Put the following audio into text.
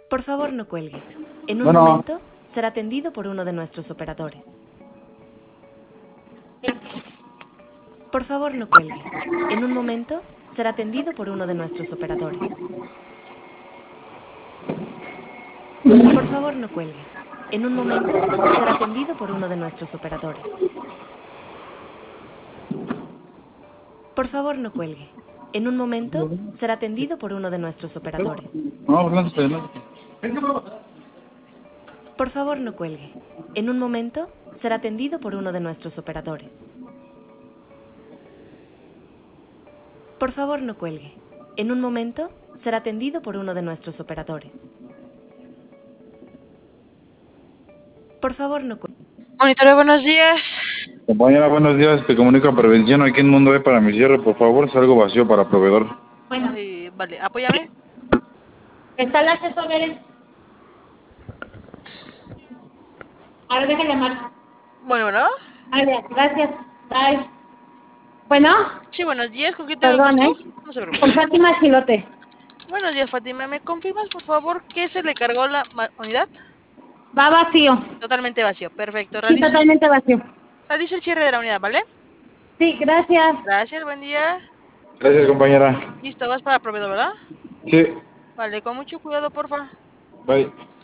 Por favor, no cuelgue. En un Bueno, momento será atendido por uno de nuestros operadores. Por favor, no cuelgue. En un momento será atendido por uno de nuestros operadores. Por favor, no cuelgue. En un momento será atendido por uno de nuestros operadores. Por favor, no cuelgue. En un momento será atendido por uno de nuestros operadores. no, lánzate, lánzate. Por favor, no cuelgue. En un momento será atendido por uno de nuestros operadores. Por favor, no cuelgue. En un momento será atendido por uno de nuestros operadores. Por favor, no cuelgue. Monitoreo, buenos días. Compañera, buenos días. Te comunico a prevención aquí en Mundo E para mi cierre. Por favor, salgo vacío para proveedor. Bueno, Vale, apóyame. está el acceso, Beren. Ahora déjale llamar. Bueno. Vale, gracias. Bye. Bueno, Sí, buenos días. ¿Con quién tengo el perdón, gusto? No se con preocupe. Fátima Chilote. Buenos días, Fátima. ¿Me confirmas, por favor, qué se le cargó la unidad? Va vacío. Totalmente vacío. Perfecto. Sí, totalmente vacío. Realizo el cierre de la unidad, ¿vale? Sí, gracias. Gracias, buen día. Gracias, compañera. Listo, vas para proveedor, ¿verdad? Sí, Vale, con mucho cuidado, porfa. bye.